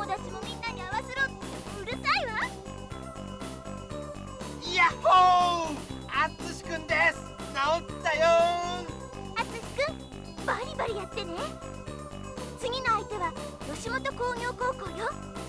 達もみんなに合わせろってうるさいわ。 ヤッホー、あつしくんです。治ったよ。 あつしくん、バリバリやってね。次の相手は吉本工業高校よ。